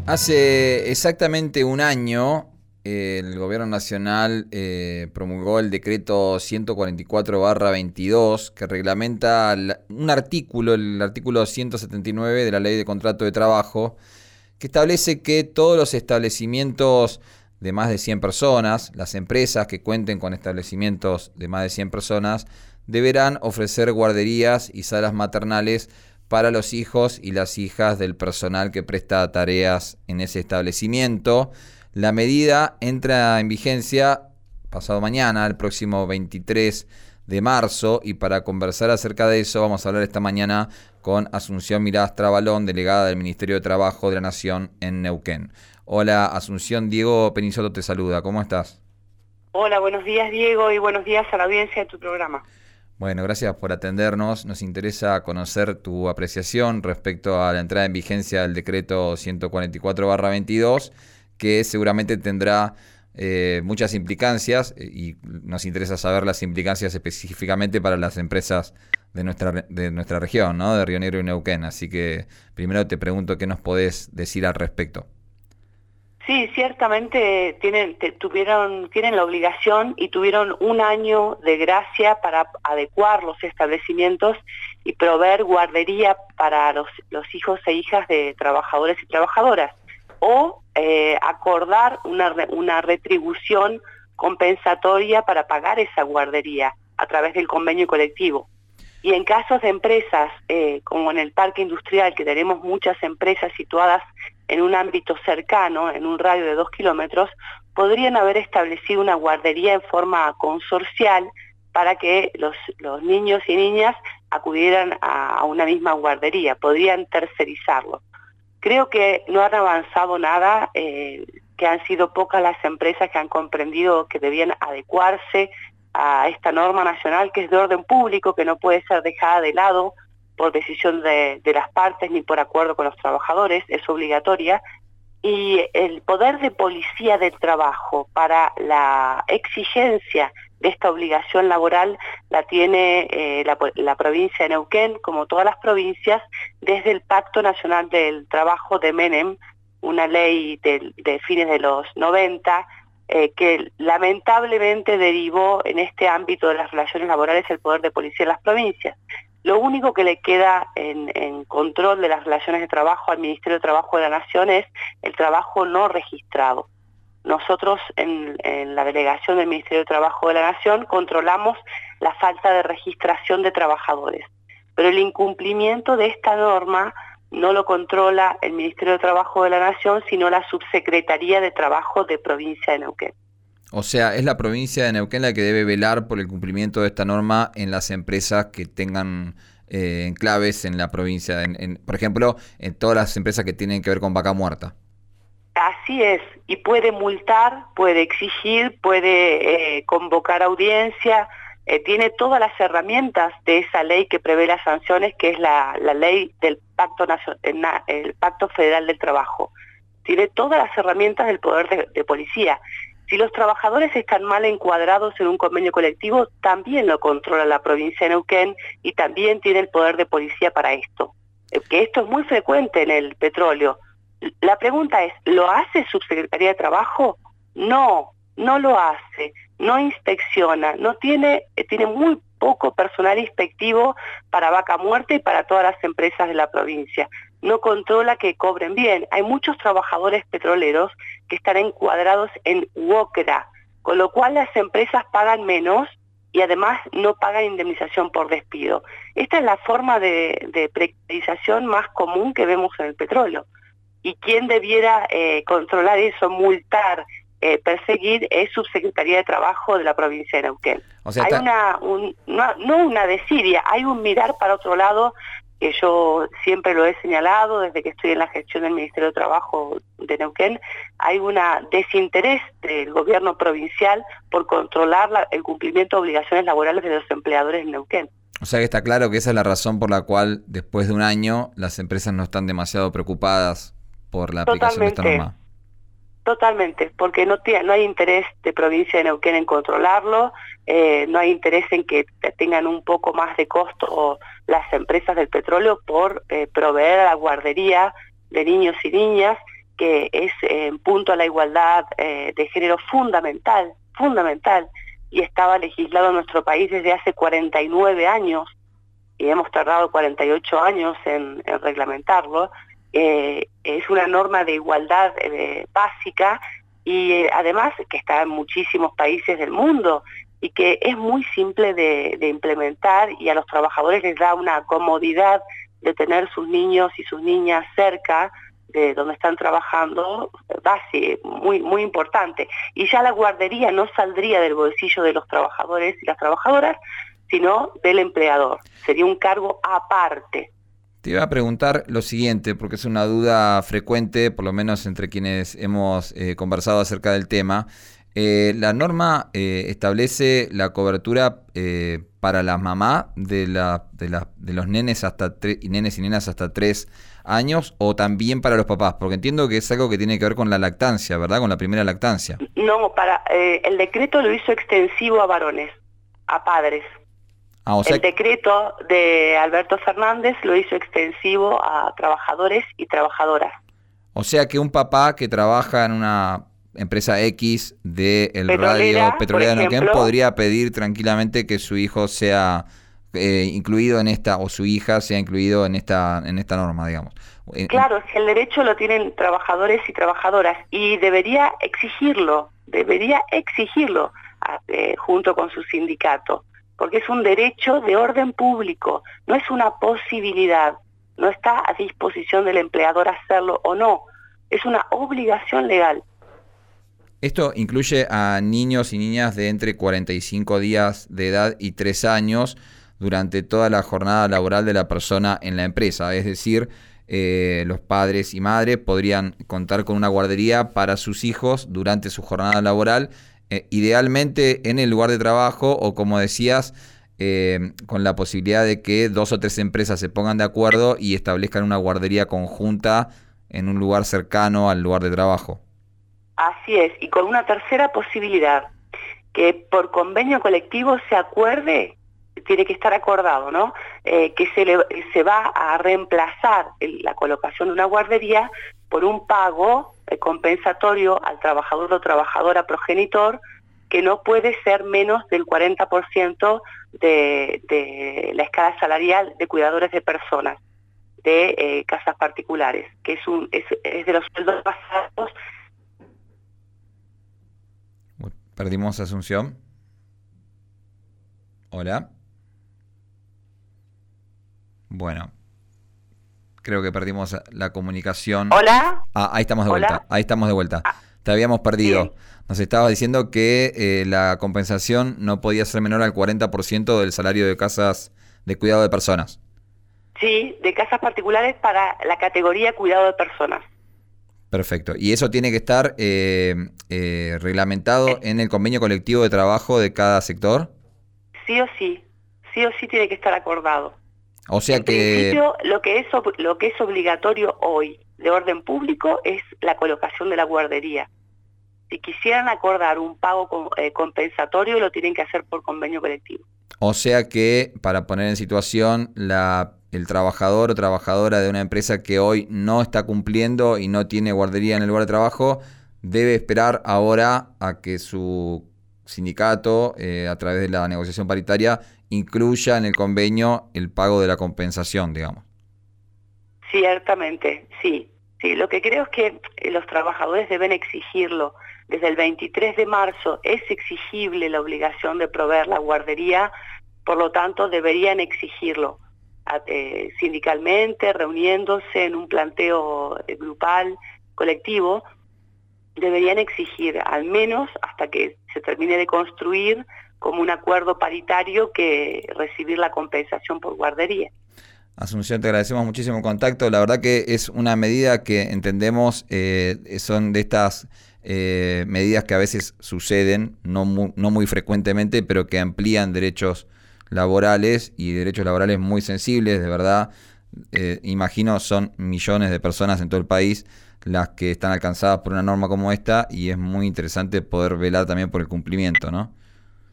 Hace exactamente un año, el gobierno nacional promulgó el decreto 144/22 que reglamenta un artículo, el artículo 179 de la Ley de Contrato de Trabajo, que establece que todos los establecimientos de más de 100 personas, las empresas que cuenten con establecimientos de más de 100 personas, deberán ofrecer guarderías y salas maternales para los hijos y las hijas del personal que presta tareas en ese establecimiento. La medida entra en vigencia pasado mañana, el próximo 23 de marzo, y para conversar acerca de eso vamos a hablar esta mañana con Asunción Mirás Trabalón, delegada del Ministerio de Trabajo de la Nación en Neuquén. Hola Asunción, Diego Penisoto te saluda, ¿cómo estás? Hola, buenos días Diego y buenos días a la audiencia de tu programa. Bueno, gracias por atendernos. Nos interesa conocer tu apreciación respecto a la entrada en vigencia del decreto 144/22, que seguramente tendrá muchas implicancias y nos interesa saber las implicancias específicamente para las empresas de nuestra región, ¿no? De Río Negro y Neuquén. Así que primero te pregunto qué nos podés decir al respecto. Sí, ciertamente tienen la obligación y tuvieron un año de gracia para adecuar los establecimientos y proveer guardería para los hijos e hijas de trabajadores y trabajadoras, o acordar una retribución compensatoria para pagar esa guardería a través del convenio colectivo. Y en casos de empresas, como en el parque industrial, que tenemos muchas empresas situadas en un ámbito cercano, en un radio de 2 kilómetros, podrían haber establecido una guardería en forma consorcial para que los niños y niñas acudieran a una misma guardería, podrían tercerizarlo. Creo que no han avanzado nada, que han sido pocas las empresas que han comprendido que debían adecuarse a esta norma nacional que es de orden público, que no puede ser dejada de lado por decisión de las partes ni por acuerdo con los trabajadores, es obligatoria. Y el poder de policía del trabajo para la exigencia de esta obligación laboral la tiene la provincia de Neuquén, como todas las provincias, desde el Pacto Nacional del Trabajo de Menem, una ley de fines de los 90, que lamentablemente derivó en este ámbito de las relaciones laborales el poder de policía en las provincias. Lo único que le queda en control de las relaciones de trabajo al Ministerio de Trabajo de la Nación es el trabajo no registrado. Nosotros en la delegación del Ministerio de Trabajo de la Nación controlamos la falta de registración de trabajadores, pero el incumplimiento de esta norma no lo controla el Ministerio de Trabajo de la Nación, sino la Subsecretaría de Trabajo de Provincia de Neuquén. O sea, es la provincia de Neuquén la que debe velar por el cumplimiento de esta norma en las empresas que tengan enclaves en la provincia. Por ejemplo, en todas las empresas que tienen que ver con vaca muerta. Así es, y puede multar, puede exigir, puede convocar audiencia, tiene todas las herramientas de esa ley que prevé las sanciones, que es la ley del el Pacto Federal del Trabajo. Tiene todas las herramientas del poder de policía. Si los trabajadores están mal encuadrados en un convenio colectivo, también lo controla la provincia de Neuquén y también tiene el poder de policía para esto. Que esto es muy frecuente en el petróleo. La pregunta es, ¿lo hace Subsecretaría de Trabajo? No, no lo hace, no inspecciona, tiene muy poco personal inspectivo para vaca muerta y para todas las empresas de la provincia. No controla que cobren bien. Hay muchos trabajadores petroleros que están encuadrados en UOCRA, con lo cual las empresas pagan menos y además no pagan indemnización por despido. Esta es la forma de precarización más común que vemos en el petróleo. Y quien debiera controlar eso, multar, perseguir, es Subsecretaría de Trabajo de la provincia de Neuquén. O sea, Hay no una desidia, hay un mirar para otro lado, que yo siempre lo he señalado desde que estoy en la gestión del Ministerio de Trabajo de Neuquén. Hay un desinterés del gobierno provincial por controlar el cumplimiento de obligaciones laborales de los empleadores en Neuquén. O sea que está claro que esa es la razón por la cual después de un año las empresas no están demasiado preocupadas por la aplicación de esta norma. Totalmente, porque no hay interés de provincia de Neuquén en controlarlo, no hay interés en que tengan un poco más de costo las empresas del petróleo por proveer a la guardería de niños y niñas, que es en punto a la igualdad de género fundamental, y estaba legislado en nuestro país desde hace 49 años, y hemos tardado 48 años en reglamentarlo. Es una norma de igualdad básica, y además que está en muchísimos países del mundo, y que es muy simple de implementar, y a los trabajadores les da una comodidad de tener sus niños y sus niñas cerca de donde están trabajando, muy importante. Y ya la guardería no saldría del bolsillo de los trabajadores y las trabajadoras, sino del empleador. Sería un cargo aparte. Te iba a preguntar lo siguiente, porque es una duda frecuente, por lo menos entre quienes hemos conversado acerca del tema. La norma establece la cobertura para la mamá de los nenes nenes y nenas hasta 3 años, o también para los papás, porque entiendo que es algo que tiene que ver con la lactancia, ¿verdad? Con la primera lactancia. No, el decreto lo hizo extensivo a varones, a padres. O sea, el decreto de Alberto Fernández lo hizo extensivo a trabajadores y trabajadoras. O sea que un papá que trabaja en una empresa X del radio petrolera de Neuquén podría pedir tranquilamente que su hijo sea incluido en esta, o su hija sea incluido en esta norma, digamos. Claro, si el derecho lo tienen trabajadores y trabajadoras, y debería exigirlo junto con su sindicato, porque es un derecho de orden público, no es una posibilidad, no está a disposición del empleador hacerlo o no, es una obligación legal. Esto incluye a niños y niñas de entre 45 días de edad y 3 años durante toda la jornada laboral de la persona en la empresa, es decir, los padres y madres podrían contar con una guardería para sus hijos durante su jornada laboral, idealmente en el lugar de trabajo, o como decías, con la posibilidad de que 2 o 3 empresas se pongan de acuerdo y establezcan una guardería conjunta en un lugar cercano al lugar de trabajo. Así es, y con una tercera posibilidad, que por convenio colectivo se acuerde, tiene que estar acordado, ¿no? Que se va a reemplazar la colocación de una guardería por un pago compensatorio al trabajador o trabajadora progenitor, que no puede ser menos del 40% de la escala salarial de cuidadores de personas de casas particulares, que es de los sueldos basados. ¿Perdimos a Asunción? Hola. Bueno, creo que perdimos la comunicación. ¿Hola? Ahí estamos de vuelta. Ahí estamos de vuelta. Te habíamos perdido. Sí. Nos estabas diciendo que la compensación no podía ser menor al 40% del salario de casas de cuidado de personas. Sí, de casas particulares para la categoría cuidado de personas. Perfecto. ¿Y eso tiene que estar reglamentado en el convenio colectivo de trabajo de cada sector? Sí o sí tiene que estar acordado. O sea en principio, lo que es obligatorio hoy de orden público es la colocación de la guardería. Si quisieran acordar un pago compensatorio, lo tienen que hacer por convenio colectivo. O sea que, para poner en situación, el trabajador o trabajadora de una empresa que hoy no está cumpliendo y no tiene guardería en el lugar de trabajo, debe esperar ahora a que su sindicato, a través de la negociación paritaria, incluya en el convenio el pago de la compensación, digamos. Ciertamente, sí. Lo que creo es que los trabajadores deben exigirlo. Desde el 23 de marzo es exigible la obligación de proveer la guardería, por lo tanto deberían exigirlo sindicalmente, reuniéndose en un planteo grupal, colectivo. Deberían exigir, al menos hasta que se termine de construir, como un acuerdo paritario, que recibir la compensación por guardería. Asunción, te agradecemos muchísimo el contacto. La verdad que es una medida que entendemos, son de estas medidas que a veces suceden, no muy frecuentemente, pero que amplían derechos laborales, y derechos laborales muy sensibles, de verdad. Imagino son millones de personas en todo el país las que están alcanzadas por una norma como esta, y es muy interesante poder velar también por el cumplimiento, ¿no?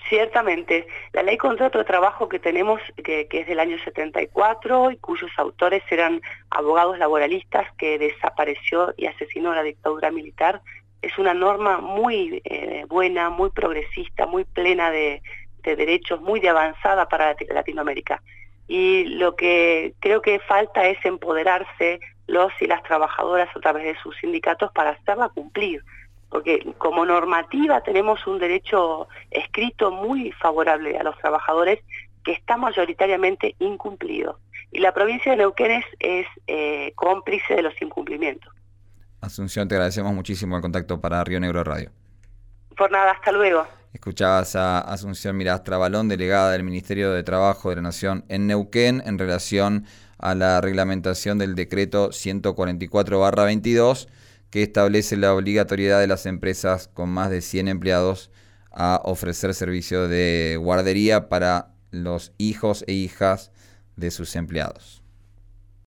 Ciertamente, la ley contrato de trabajo que tenemos, que es del año 74 y cuyos autores eran abogados laboralistas que desapareció y asesinó la dictadura militar, es una norma muy buena, muy progresista, muy plena de derechos, muy de avanzada para Latinoamérica. Y lo que creo que falta es empoderarse los y las trabajadoras a través de sus sindicatos para hacerla cumplir. Porque como normativa tenemos un derecho escrito muy favorable a los trabajadores que está mayoritariamente incumplido. Y la provincia de Neuquén es cómplice de los incumplimientos. Asunción, te agradecemos muchísimo el contacto para Río Negro Radio. Por nada, hasta luego. Escuchabas a Asunción Mirastra Balón, delegada del Ministerio de Trabajo de la Nación en Neuquén, en relación a la reglamentación del decreto 144/22, que establece la obligatoriedad de las empresas con más de 100 empleados a ofrecer servicio de guardería para los hijos e hijas de sus empleados.